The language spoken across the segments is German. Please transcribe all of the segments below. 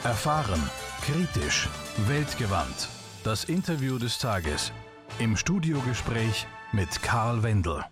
Erfahren, kritisch, weltgewandt. Das Interview des Tages. Im Studiogespräch mit Karl Wendel.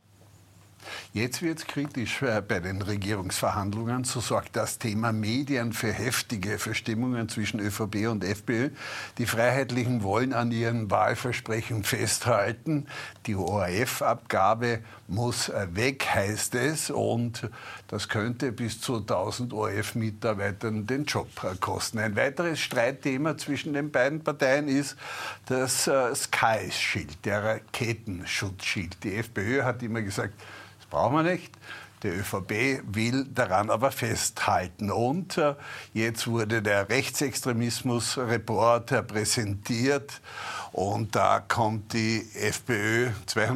Jetzt wird es kritisch bei den Regierungsverhandlungen. So sorgt das Thema Medien für heftige Verstimmungen zwischen ÖVP und FPÖ. Die Freiheitlichen wollen an ihren Wahlversprechen festhalten. Die ORF-Abgabe muss weg, heißt es. Und das könnte bis zu 1000 ORF-Mitarbeitern den Job kosten. Ein weiteres Streitthema zwischen den beiden Parteien ist das Sky-Schild, der Raketenschutzschild. Die FPÖ hat immer gesagt, brauchen wir nicht. Die ÖVP will daran aber festhalten. Und jetzt wurde der Rechtsextremismus-Report präsentiert. Und da kommt die FPÖ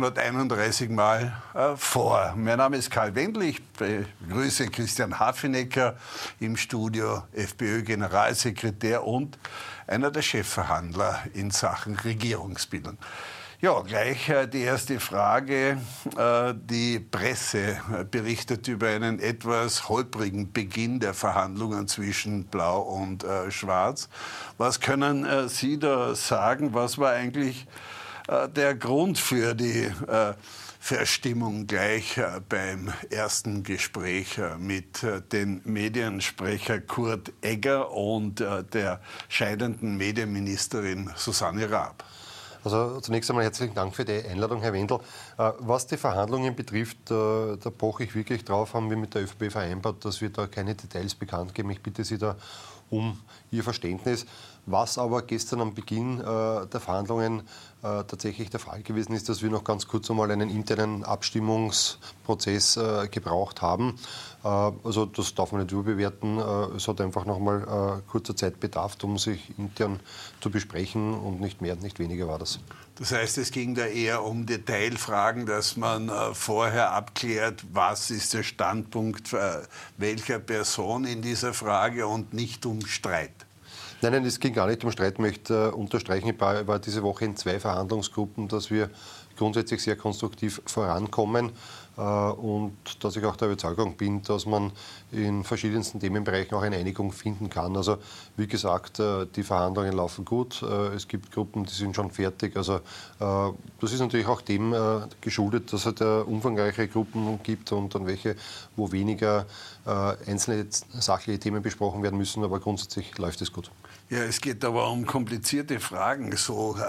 231 Mal vor. Mein Name ist Karl Wendel. Ich begrüße Christian Hafenecker im Studio, FPÖ-Generalsekretär und einer der Chefverhandler in Sachen Regierungsbildung. Ja, gleich die erste Frage. Die Presse berichtet über einen etwas holprigen Beginn der Verhandlungen zwischen Blau und Schwarz. Was können Sie da sagen? Was war eigentlich der Grund für die Verstimmung gleich beim ersten Gespräch mit den Mediensprecher Kurt Egger und der scheidenden Medienministerin Susanne Raab? Also zunächst einmal herzlichen Dank für die Einladung, Herr Wendel. Was die Verhandlungen betrifft, da poche ich wirklich drauf, haben wir mit der ÖVP vereinbart, dass wir da keine Details bekannt geben. Ich bitte Sie da um Ihr Verständnis. Was aber gestern am Beginn der Verhandlungen tatsächlich der Fall gewesen ist, dass wir noch ganz kurz einmal einen internen Abstimmungsprozess gebraucht haben. Also das darf man nicht überbewerten. Es hat einfach noch mal kurzer Zeit bedarf, um sich intern zu besprechen und nicht mehr, nicht weniger war das. Das heißt, es ging da eher um Detailfragen, dass man vorher abklärt, was ist der Standpunkt welcher Person in dieser Frage und nicht um Streit. Nein, es ging gar nicht um Streit. Ich möchte unterstreichen, ich war diese Woche in 2 Verhandlungsgruppen, dass wir grundsätzlich sehr konstruktiv vorankommen und dass ich auch der Überzeugung bin, dass man in verschiedensten Themenbereichen auch eine Einigung finden kann. Also wie gesagt, die Verhandlungen laufen gut. Es gibt Gruppen, die sind schon fertig. Also das ist natürlich auch dem geschuldet, dass es umfangreiche Gruppen gibt und dann welche, wo weniger einzelne sachliche Themen besprochen werden müssen. Aber grundsätzlich läuft es gut. Ja, es geht aber um komplizierte Fragen, so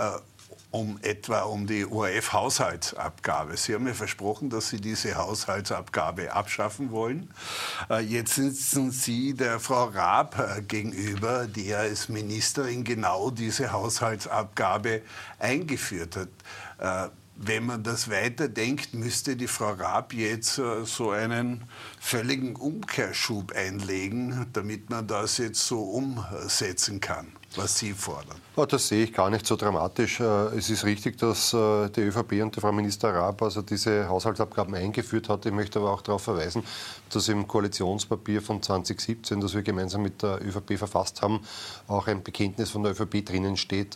etwa um die ORF-Haushaltsabgabe. Sie haben ja versprochen, dass Sie diese Haushaltsabgabe abschaffen wollen. Jetzt sitzen Sie der Frau Raab gegenüber, die ja als Ministerin genau diese Haushaltsabgabe eingeführt hat. Wenn man das weiterdenkt, müsste die Frau Raab jetzt so einen völligen Umkehrschub einlegen, damit man das jetzt so umsetzen kann, was Sie fordern. Das sehe ich gar nicht so dramatisch. Es ist richtig, dass die ÖVP und die Frau Minister Raab also diese Haushaltsabgaben eingeführt hat. Ich möchte aber auch darauf verweisen, dass im Koalitionspapier von 2017, das wir gemeinsam mit der ÖVP verfasst haben, auch ein Bekenntnis von der ÖVP drinnen steht,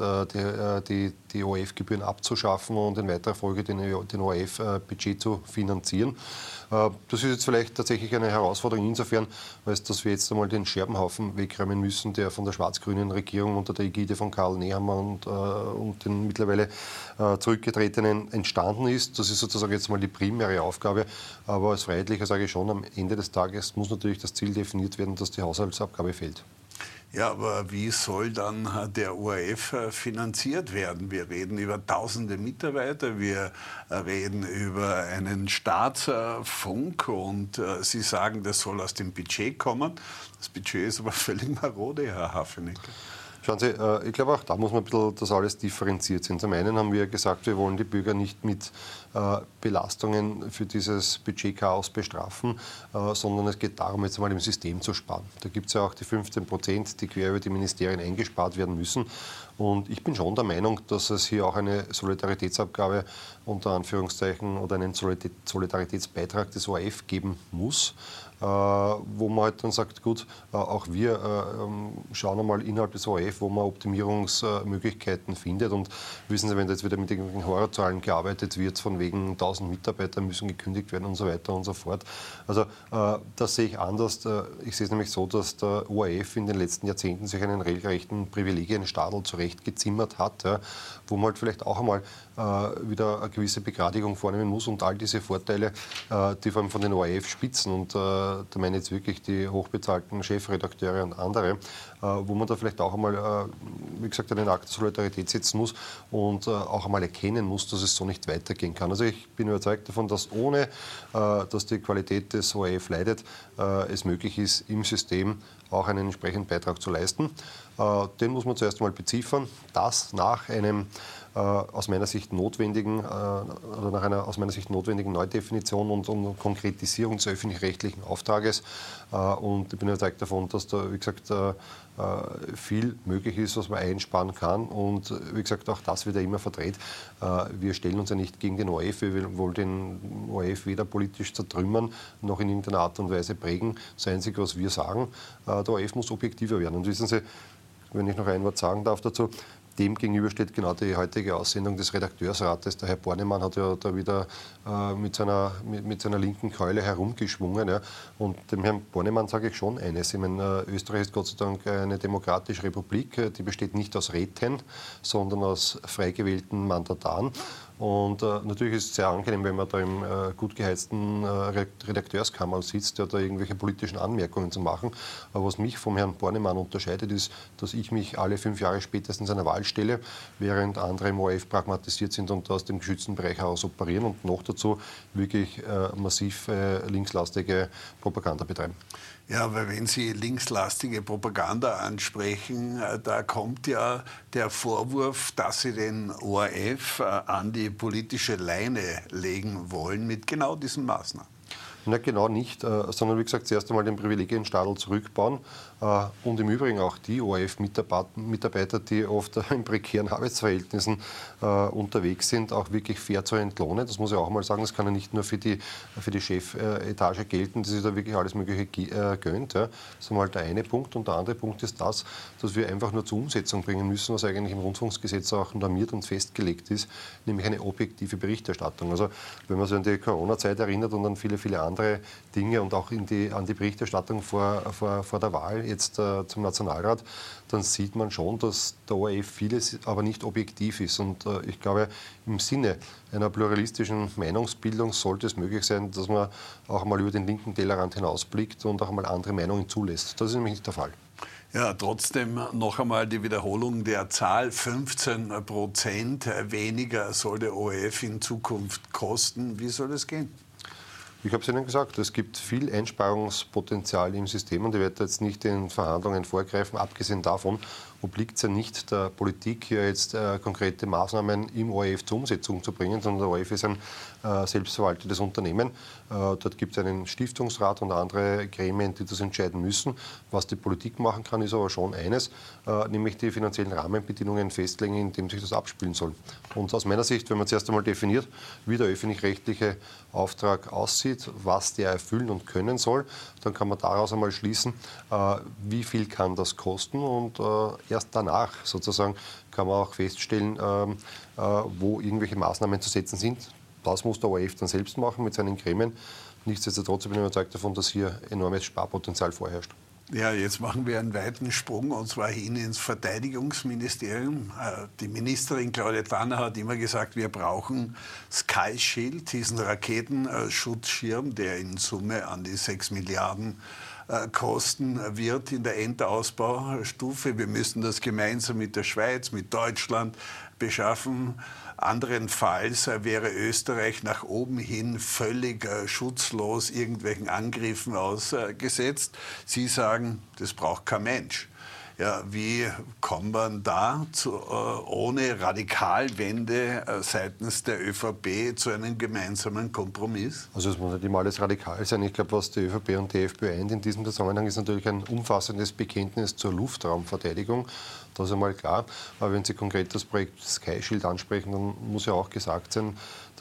die ORF-Gebühren abzuschaffen und in weiterer Folge den ORF-Budget zu finanzieren. Das ist jetzt vielleicht tatsächlich eine Herausforderung insofern, als dass wir jetzt einmal den Scherbenhaufen wegräumen müssen, der von der schwarz-grünen Regierung unter der Ägide von Karl Nehammer und den mittlerweile Zurückgetretenen entstanden ist. Das ist sozusagen jetzt mal die primäre Aufgabe. Aber als Freiheitlicher sage ich schon, am Ende des Tages muss natürlich das Ziel definiert werden, dass die Haushaltsabgabe fällt. Ja, aber wie soll dann der ORF finanziert werden? Wir reden über tausende Mitarbeiter, wir reden über einen Staatsfunk und Sie sagen, das soll aus dem Budget kommen. Das Budget ist aber völlig marode, Herr Hafenecker. Schauen Sie, ich glaube, auch da muss man ein bisschen das alles differenziert sehen. Zum einen haben wir gesagt, wir wollen die Bürger nicht mit Belastungen für dieses Budgetchaos bestrafen, sondern es geht darum, jetzt einmal im System zu sparen. Da gibt es ja auch die 15%, die quer über die Ministerien eingespart werden müssen. Und ich bin schon der Meinung, dass es hier auch eine Solidaritätsabgabe unter Anführungszeichen oder einen Solidaritätsbeitrag des ORF geben muss. wo man halt dann sagt, gut, auch wir schauen einmal innerhalb des ORF, wo man Optimierungsmöglichkeiten findet. Und wissen Sie, wenn da jetzt wieder mit irgendwelchen Horrorzahlen gearbeitet wird, von wegen 1000 Mitarbeiter müssen gekündigt werden und so weiter und so fort. Also das sehe ich anders. Ich sehe es nämlich so, dass der ORF in den letzten Jahrzehnten sich einen regelrechten Privilegienstadel zurechtgezimmert hat, ja, wo man halt vielleicht auch einmal wieder eine gewisse Begradigung vornehmen muss und all diese Vorteile, die vor allem von den ORF-Spitzen, und da meine ich jetzt wirklich die hochbezahlten Chefredakteure und andere, wo man da vielleicht auch einmal, wie gesagt, einen Akt der Solidarität setzen muss und auch einmal erkennen muss, dass es so nicht weitergehen kann. Also ich bin überzeugt davon, dass ohne, dass die Qualität des ORF leidet, es möglich ist, im System auch einen entsprechenden Beitrag zu leisten. Den muss man zuerst einmal beziffern. Das nach einem aus meiner Sicht notwendigen oder nach einer aus meiner Sicht notwendigen Neudefinition und Konkretisierung des öffentlich-rechtlichen Auftrages. Und ich bin überzeugt davon, dass da, wie gesagt, viel möglich ist, was man einsparen kann. Und wie gesagt, auch das wird ja immer verdreht. Wir stellen uns ja nicht gegen den ORF. Wir wollen den ORF weder politisch zertrümmern, noch in irgendeiner Art und Weise prägen. Das Einzige, was wir sagen, der ORF muss objektiver werden. Und wissen Sie, wenn ich noch ein Wort sagen darf dazu, dem gegenüber steht genau die heutige Aussendung des Redakteursrates. Der Herr Bornemann hat ja da wieder mit seiner linken Keule herumgeschwungen. Ja. Und dem Herrn Bornemann sage ich schon eines. Ich meine, Österreich ist Gott sei Dank eine demokratische Republik. Die besteht nicht aus Räten, sondern aus frei gewählten Mandataren. Und natürlich ist es sehr angenehm, wenn man da im gut geheizten Redakteurskammer sitzt, der da irgendwelche politischen Anmerkungen zu machen. Aber was mich vom Herrn Bornemann unterscheidet, ist, dass ich mich alle 5 Jahre spätestens einer Wahl stelle, während andere im ORF pragmatisiert sind und aus dem geschützten Bereich heraus operieren und noch dazu wirklich massiv linkslastige Propaganda betreiben. Ja, weil wenn Sie linkslastige Propaganda ansprechen, da kommt ja der Vorwurf, dass Sie den ORF an die politische Leine legen wollen mit genau diesen Maßnahmen. Na, genau nicht, sondern wie gesagt, zuerst einmal den Privilegienstadel zurückbauen und im Übrigen auch die ORF-Mitarbeiter, die oft in prekären Arbeitsverhältnissen unterwegs sind, auch wirklich fair zu entlohnen. Das muss ich auch mal sagen, das kann ja nicht nur für die Chefetage gelten, die sich da wirklich alles Mögliche gönnt. Ja. Das ist einmal der eine Punkt. Und der andere Punkt ist das, dass wir einfach nur zur Umsetzung bringen müssen, was eigentlich im Rundfunksgesetz auch normiert und festgelegt ist, nämlich eine objektive Berichterstattung. Also wenn man sich an die Corona-Zeit erinnert und an viele, viele andere Dinge und auch an die Berichterstattung vor der Wahl jetzt zum Nationalrat, dann sieht man schon, dass der ORF vieles aber nicht objektiv ist. Und ich glaube, im Sinne einer pluralistischen Meinungsbildung sollte es möglich sein, dass man auch mal über den linken Tellerrand hinausblickt und auch mal andere Meinungen zulässt. Das ist nämlich nicht der Fall. Ja, trotzdem noch einmal die Wiederholung der Zahl. 15% weniger soll der ORF in Zukunft kosten. Wie soll das gehen? Ich habe es Ihnen gesagt, es gibt viel Einsparungspotenzial im System und ich werde jetzt nicht in Verhandlungen vorgreifen. Abgesehen davon obliegt es ja nicht der Politik, hier jetzt konkrete Maßnahmen im ORF zur Umsetzung zu bringen, sondern der ORF ist ein selbstverwaltetes Unternehmen. Dort gibt es einen Stiftungsrat und andere Gremien, die das entscheiden müssen. Was die Politik machen kann, ist aber schon eines, nämlich die finanziellen Rahmenbedingungen festlegen, in denen sich das abspielen soll. Und aus meiner Sicht, wenn man zuerst einmal definiert, wie der öffentlich-rechtliche Auftrag aussieht, was der erfüllen und können soll, dann kann man daraus einmal schließen, wie viel kann das kosten und erst danach sozusagen kann man auch feststellen, wo irgendwelche Maßnahmen zu setzen sind. Das muss der ORF dann selbst machen mit seinen Gremien. Nichtsdestotrotz bin ich überzeugt davon, dass hier enormes Sparpotenzial vorherrscht. Ja, jetzt machen wir einen weiten Sprung, und zwar hin ins Verteidigungsministerium. Die Ministerin Claudia Tanner hat immer gesagt, wir brauchen Sky Shield, diesen Raketenschutzschirm, der in Summe an die 6 Milliarden kosten wird in der Endausbaustufe. Wir müssen das gemeinsam mit der Schweiz, mit Deutschland beschaffen. Anderenfalls wäre Österreich nach oben hin völlig schutzlos irgendwelchen Angriffen ausgesetzt. Sie sagen, das braucht kein Mensch. Ja, wie kommt man da ohne Radikalwende seitens der ÖVP zu einem gemeinsamen Kompromiss? Also es muss nicht immer alles radikal sein. Ich glaube, was die ÖVP und die FPÖ eint in diesem Zusammenhang, ist natürlich ein umfassendes Bekenntnis zur Luftraumverteidigung. Das ist einmal klar. Aber wenn Sie konkret das Projekt Sky Shield ansprechen, dann muss ja auch gesagt sein,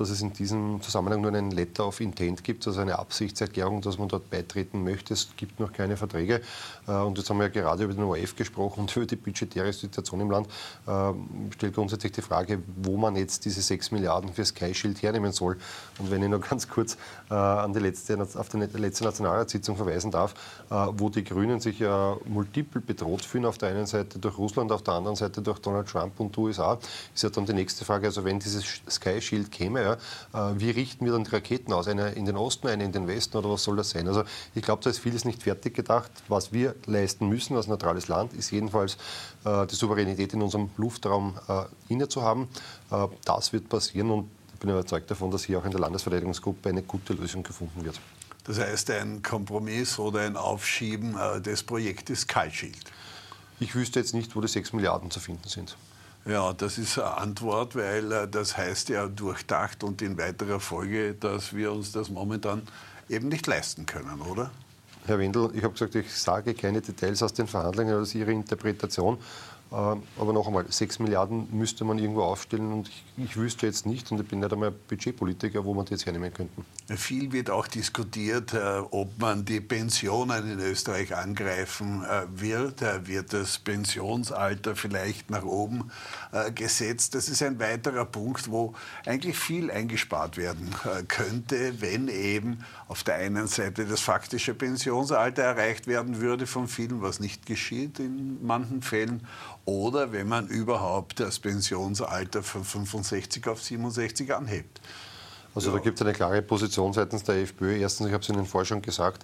dass es in diesem Zusammenhang nur einen Letter of Intent gibt, also eine Absichtserklärung, dass man dort beitreten möchte. Es gibt noch keine Verträge. Und jetzt haben wir ja gerade über den ORF gesprochen und über die budgetäre Situation im Land. Stellt grundsätzlich die Frage, wo man jetzt diese 6 Milliarden für Sky Shield hernehmen soll. Und wenn ich noch ganz kurz auf die letzte Nationalratssitzung verweisen darf, wo die Grünen sich ja multiple bedroht fühlen, auf der einen Seite durch Russland, auf der anderen Seite durch Donald Trump und die USA, ist ja dann die nächste Frage, also wenn dieses Sky Shield käme, ja, wie richten wir dann die Raketen aus? Eine in den Osten, eine in den Westen oder was soll das sein? Also ich glaube, da ist vieles nicht fertig gedacht. Was wir leisten müssen als neutrales Land, ist jedenfalls die Souveränität in unserem Luftraum inne zu haben. Das wird passieren und ich bin überzeugt davon, dass hier auch in der Landesverteidigungsgruppe eine gute Lösung gefunden wird. Das heißt, ein Kompromiss oder ein Aufschieben des Projektes Sky Shield. Ich wüsste jetzt nicht, wo die 6 Milliarden zu finden sind. Ja, das ist eine Antwort, weil das heißt ja durchdacht und in weiterer Folge, dass wir uns das momentan eben nicht leisten können, oder? Herr Wendel, ich habe gesagt, ich sage keine Details aus den Verhandlungen, das ist Ihre Interpretation. Aber noch einmal, 6 Milliarden müsste man irgendwo aufstellen und ich wüsste jetzt nicht, und ich bin nicht einmal Budgetpolitiker, wo man die jetzt hernehmen könnten. Viel wird auch diskutiert, ob man die Pensionen in Österreich angreifen wird. Wird das Pensionsalter vielleicht nach oben gesetzt? Das ist ein weiterer Punkt, wo eigentlich viel eingespart werden könnte, wenn eben auf der einen Seite das faktische Pensionsalter erreicht werden würde von vielen, was nicht geschieht in manchen Fällen. Oder wenn man überhaupt das Pensionsalter von 65 auf 67 anhebt. Also da gibt es eine klare Position seitens der FPÖ. Erstens, ich habe es Ihnen vorher schon gesagt,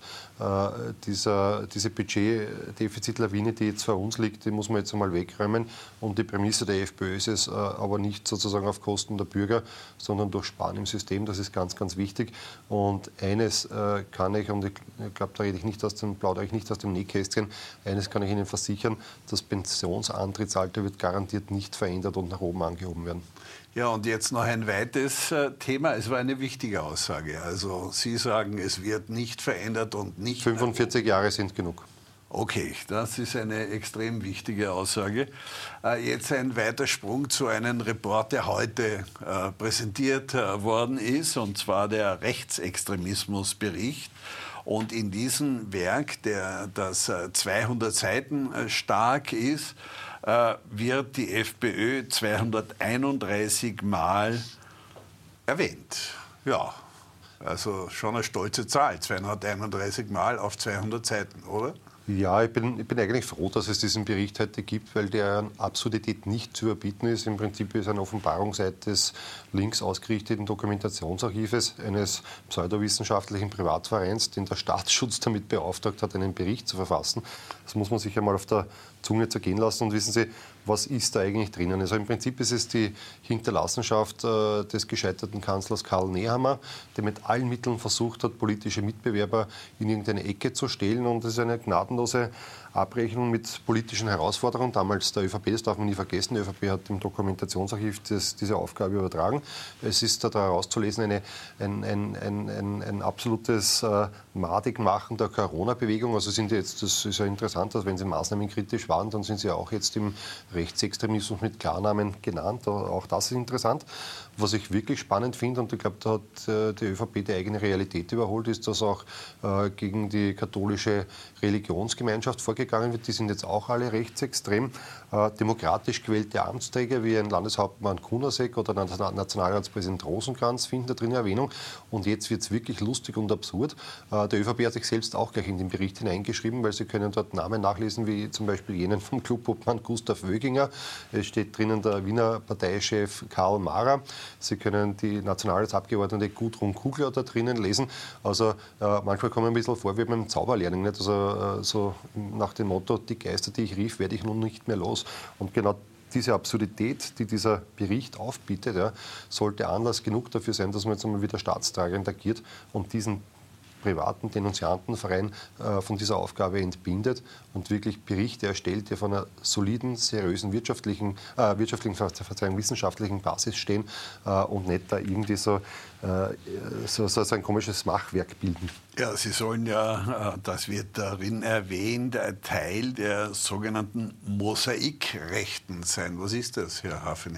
diese Budgetdefizitlawine, die jetzt vor uns liegt, die muss man jetzt einmal wegräumen. Und die Prämisse der FPÖ ist es aber nicht sozusagen auf Kosten der Bürger, sondern durch Sparen im System. Das ist ganz, ganz wichtig. Und eines kann ich, und ich glaube, da plaudere ich nicht aus dem Nähkästchen, eines kann ich Ihnen versichern, das Pensionsantrittsalter wird garantiert nicht verändert und nach oben angehoben werden. Ja, und jetzt noch ein weiteres Thema. Es war eine wichtige Aussage. Also Sie sagen, es wird nicht verändert und nicht... 45 Jahre sind genug. Okay, das ist eine extrem wichtige Aussage. Jetzt ein weiter Sprung zu einem Report, der heute präsentiert worden ist, und zwar der Rechtsextremismusbericht. Und in diesem Werk, das 200 Seiten stark ist, wird die FPÖ 231 Mal erwähnt. Ja, also schon eine stolze Zahl, 231 Mal auf 200 Seiten, oder? Ja, ich bin eigentlich froh, dass es diesen Bericht heute gibt, weil der an Absurdität nicht zu überbieten ist. Im Prinzip ist eine Offenbarungsseite des links ausgerichteten Dokumentationsarchives eines pseudowissenschaftlichen Privatvereins, den der Staatsschutz damit beauftragt hat, einen Bericht zu verfassen. Das muss man sich einmal auf der Zunge zergehen lassen. Und wissen Sie, was ist da eigentlich drinnen? Also im Prinzip ist es die Hinterlassenschaft des gescheiterten Kanzlers Karl Nehammer, der mit allen Mitteln versucht hat, politische Mitbewerber in irgendeine Ecke zu stellen. Und das ist eine gnadenlose Abrechnung mit politischen Herausforderungen. Damals der ÖVP, das darf man nie vergessen, die ÖVP hat dem Dokumentationsarchiv diese Aufgabe übertragen. Es ist da herauszulesen ein absolutes Madigmachen der Corona-Bewegung. Also sind jetzt, das ist ja interessant, dass wenn Sie maßnahmenkritisch waren, dann sind Sie ja auch jetzt im Rechtsextremismus mit Klarnamen genannt. Auch das ist interessant. Was ich wirklich spannend finde, und ich glaube, da hat die ÖVP die eigene Realität überholt, ist, dass auch gegen die katholische Religionsgemeinschaft vorgegangen wird. Die sind jetzt auch alle rechtsextrem. Demokratisch gewählte Amtsträger wie ein Landeshauptmann Kunasek oder Nationalratspräsident Rosenkranz finden da drin Erwähnung. Und jetzt wird es wirklich lustig und absurd. Der ÖVP hat sich selbst auch gleich in den Bericht hineingeschrieben, weil Sie können dort Namen nachlesen, wie zum Beispiel jenen vom Clubobmann Gustav Wöginger. Es steht drinnen der Wiener Parteichef Karl Maurer. Sie können die Nationalratsabgeordnete Gudrun Kugler da drinnen lesen. Also manchmal kommen wir ein bisschen vor wie beim Zauberlehrling. Nicht? Also so nach dem Motto, die Geister, die ich rief, werde ich nun nicht mehr los. Und genau diese Absurdität, die dieser Bericht aufbietet, ja, sollte Anlass genug dafür sein, dass man jetzt einmal wieder staatstragend agiert und diesen privaten Denunziantenverein von dieser Aufgabe entbindet und wirklich Berichte erstellt, die auf einer soliden, seriösen wissenschaftlichen Basis stehen und nicht da irgendwie so ein komisches Machwerk bilden. Ja, Sie sollen ja, das wird darin erwähnt, Teil der sogenannten Mosaikrechten sein. Was ist das, Herr Hafenecker?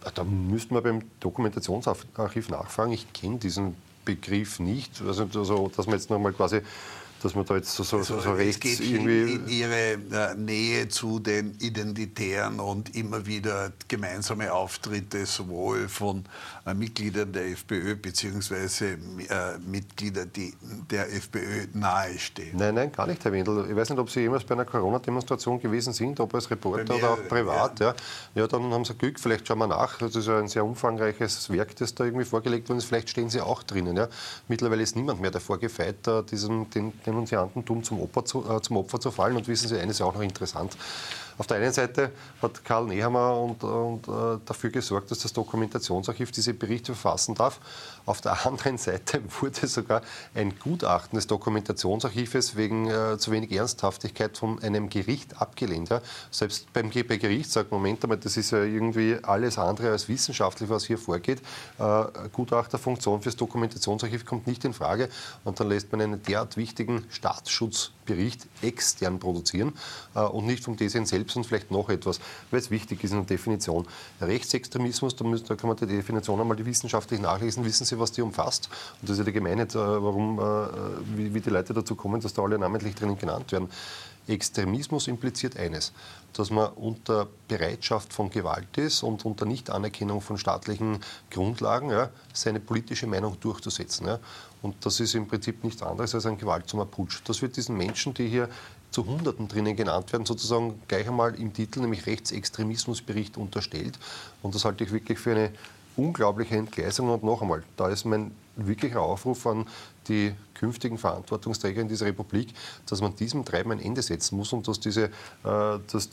Da müssten wir beim Dokumentationsarchiv nachfragen. Ich kenne diesen Begriff nicht. Also, dass man jetzt nochmal quasi, dass man da jetzt so rechts es geht irgendwie... in ihre Nähe zu den Identitären und immer wieder gemeinsame Auftritte sowohl von Mitgliedern der FPÖ bzw. Mitglieder, die der FPÖ nahestehen. Nein, gar nicht, Herr Wendel. Ich weiß nicht, ob Sie jemals bei einer Corona-Demonstration gewesen sind, ob als Reporter oder auch privat. Ja, dann haben Sie Glück, vielleicht schauen wir nach. Das ist ja ein sehr umfangreiches Werk, das da irgendwie vorgelegt worden ist. Vielleicht stehen Sie auch drinnen. Ja. Mittlerweile ist niemand mehr davor gefeit, den Denunziantentum zum Opfer zu fallen. Und wissen Sie, eines ist auch noch interessant. Auf der einen Seite hat Karl Nehammer dafür gesorgt, dass das Dokumentationsarchiv diese Berichte verfassen darf. Auf der anderen Seite wurde sogar ein Gutachten des Dokumentationsarchives wegen zu wenig Ernsthaftigkeit von einem Gericht abgelehnt. Ja. Selbst bei Gericht sagt, Moment einmal, das ist ja irgendwie alles andere als wissenschaftlich, was hier vorgeht. Gutachterfunktion fürs Dokumentationsarchiv kommt nicht in Frage. Und dann lässt man einen derart wichtigen Staatsschutzbericht extern produzieren und nicht vom DSN selbst und vielleicht noch etwas, weil es wichtig ist in der Definition. Rechtsextremismus, da kann man die Definition einmal wissenschaftlich nachlesen, wissen Sie, was die umfasst. Und das ist ja die Gemeinheit, wie die Leute dazu kommen, dass da alle namentlich drinnen genannt werden. Extremismus impliziert eines, dass man unter Bereitschaft von Gewalt ist und unter Nichtanerkennung von staatlichen Grundlagen seine politische Meinung durchzusetzen. Ja. Und das ist im Prinzip nichts anderes als ein gewaltsamer Putsch. Das wird diesen Menschen, die hier zu Hunderten drinnen genannt werden, sozusagen gleich einmal im Titel, nämlich Rechtsextremismusbericht, unterstellt. Und das halte ich wirklich für eine unglaubliche Entgleisung. Und noch einmal, da ist mein wirklicher Aufruf an die künftigen Verantwortungsträger in dieser Republik, dass man diesem Treiben ein Ende setzen muss und dass das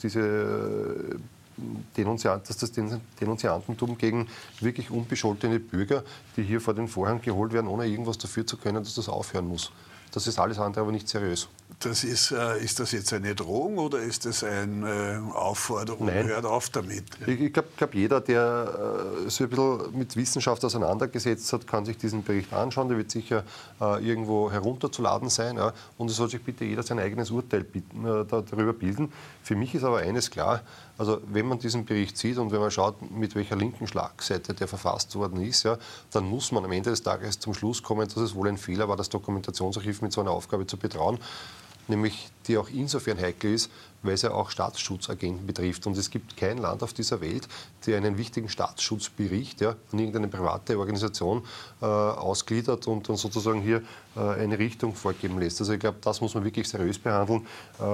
Denunziantentum gegen wirklich unbescholtene Bürger, die hier vor den Vorhang geholt werden, ohne irgendwas dafür zu können, dass das aufhören muss. Das ist alles andere aber nicht seriös. Ist das jetzt eine Drohung oder ist das eine Aufforderung? Nein. Hört auf damit. Ich glaube, jeder, der sich ein bisschen mit Wissenschaft auseinandergesetzt hat, kann sich diesen Bericht anschauen. Der wird sicher irgendwo herunterzuladen sein. Ja. Und es soll sich bitte jeder sein eigenes Urteil darüber bilden. Für mich ist aber eines klar, also wenn man diesen Bericht sieht und wenn man schaut, mit welcher linken Schlagseite der verfasst worden ist, ja, dann muss man am Ende des Tages zum Schluss kommen, dass es wohl ein Fehler war, das Dokumentationsarchiv mit so einer Aufgabe zu betrauen, nämlich die auch insofern heikel ist, weil es ja auch Staatsschutzagenten betrifft. Und es gibt kein Land auf dieser Welt, der einen wichtigen Staatsschutzbericht an irgendeine private Organisation ausgliedert und dann sozusagen hier eine Richtung vorgeben lässt. Also ich glaube, das muss man wirklich seriös behandeln.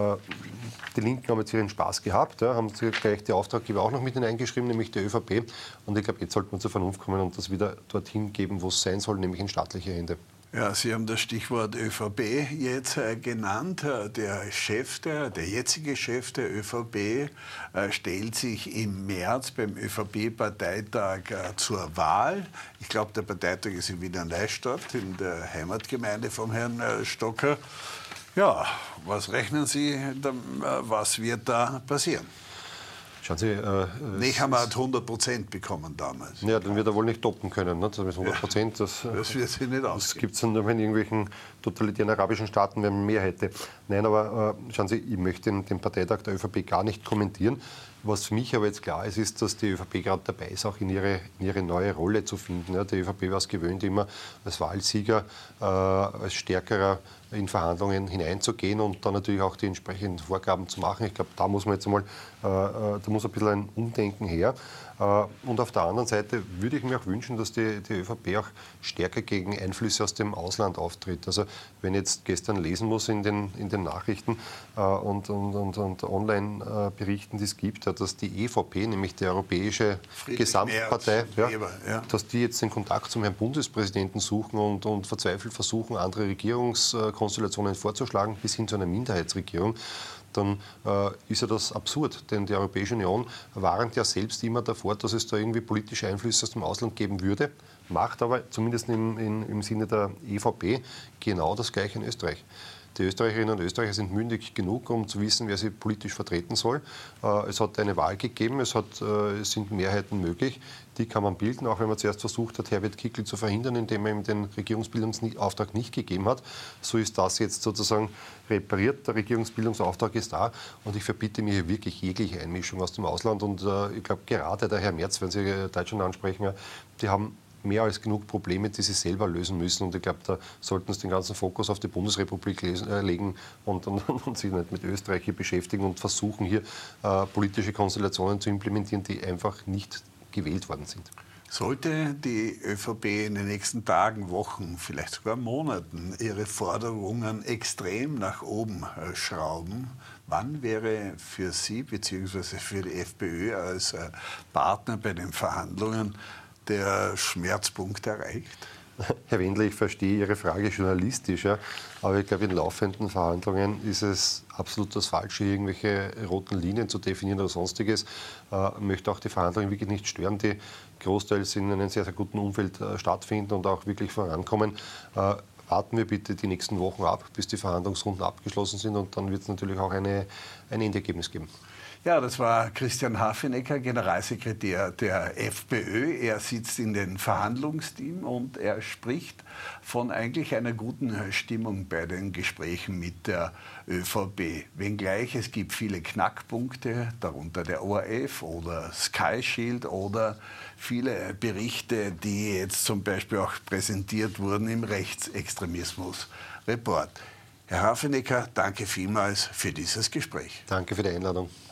Die Linken haben jetzt ihren Spaß gehabt, haben gleich die Auftraggeber auch noch mit hineingeschrieben, nämlich die ÖVP. Und ich glaube, jetzt sollte man zur Vernunft kommen und das wieder dorthin geben, wo es sein soll, nämlich in staatliche Hände. Ja, Sie haben das Stichwort ÖVP jetzt genannt. Der jetzige Chef der ÖVP stellt sich im März beim ÖVP-Parteitag zur Wahl. Ich glaube, der Parteitag ist in Wiener Neustadt, in der Heimatgemeinde vom Herrn Stocker. Ja, was rechnen Sie, was wird da passieren? Schauen Sie, Nehammer hat 100% bekommen damals. Ja, dann wird er wohl nicht toppen können. Ne? Das 100%, das wird sich nicht ausgehen. Das gibt es nur in irgendwelchen totalitären arabischen Staaten, wenn man mehr hätte. Nein, aber schauen Sie, ich möchte den Parteitag der ÖVP gar nicht kommentieren. Was für mich aber jetzt klar ist, ist, dass die ÖVP gerade dabei ist, auch in ihre neue Rolle zu finden. Ja, die ÖVP war es gewöhnt, immer als Wahlsieger, als Stärkerer in Verhandlungen hineinzugehen und dann natürlich auch die entsprechenden Vorgaben zu machen. Ich glaube, da muss man jetzt einmal, da muss ein bisschen ein Umdenken her. Und auf der anderen Seite würde ich mir auch wünschen, dass die ÖVP auch stärker gegen Einflüsse aus dem Ausland auftritt. Also wenn ich jetzt gestern lesen muss in den Nachrichten und Online-Berichten, die es gibt, dass die EVP, nämlich die Europäische Gesamtpartei, dass die jetzt den Kontakt zum Herrn Bundespräsidenten suchen und verzweifelt versuchen, andere Regierungskonstellationen vorzuschlagen, bis hin zu einer Minderheitsregierung, dann ist ja das absurd. Denn die Europäische Union warnt ja selbst immer davor, dass es da irgendwie politische Einflüsse aus dem Ausland geben würde, macht aber zumindest im Sinne der EVP genau das Gleiche in Österreich. Die Österreicherinnen und Österreicher sind mündig genug, um zu wissen, wer sie politisch vertreten soll. Es hat eine Wahl gegeben, es sind Mehrheiten möglich. Die kann man bilden, auch wenn man zuerst versucht hat, Herbert Kickl zu verhindern, indem er ihm den Regierungsbildungsauftrag nicht gegeben hat. So ist das jetzt sozusagen repariert. Der Regierungsbildungsauftrag ist da und ich verbiete mir hier wirklich jegliche Einmischung aus dem Ausland. Und ich glaube, gerade der Herr Merz, wenn Sie Deutschland ansprechen, die haben mehr als genug Probleme, die sie selber lösen müssen. Und ich glaube, da sollten sie den ganzen Fokus auf die Bundesrepublik legen und sich nicht mit Österreich hier beschäftigen und versuchen, hier politische Konstellationen zu implementieren, die einfach nicht gewählt worden sind. Sollte die ÖVP in den nächsten Tagen, Wochen, vielleicht sogar Monaten ihre Forderungen extrem nach oben schrauben, wann wäre für Sie bzw. für die FPÖ als Partner bei den Verhandlungen der Schmerzpunkt erreicht? Herr Wendler, ich verstehe Ihre Frage journalistisch, ja, aber ich glaube, in laufenden Verhandlungen ist es absolut das Falsche, irgendwelche roten Linien zu definieren oder Sonstiges. Ich möchte auch die Verhandlungen wirklich nicht stören, die großteils in einem sehr, sehr guten Umfeld stattfinden und auch wirklich vorankommen. Warten wir bitte die nächsten Wochen ab, bis die Verhandlungsrunden abgeschlossen sind und dann wird es natürlich auch ein Endergebnis geben. Ja, das war Christian Hafenecker, Generalsekretär der FPÖ. Er sitzt in den Verhandlungsteam und er spricht von eigentlich einer guten Stimmung bei den Gesprächen mit der ÖVP. Wenngleich es gibt viele Knackpunkte, darunter der ORF oder Sky Shield oder viele Berichte, die jetzt zum Beispiel auch präsentiert wurden im Rechtsextremismus-Report. Herr Hafenecker, danke vielmals für dieses Gespräch. Danke für die Einladung.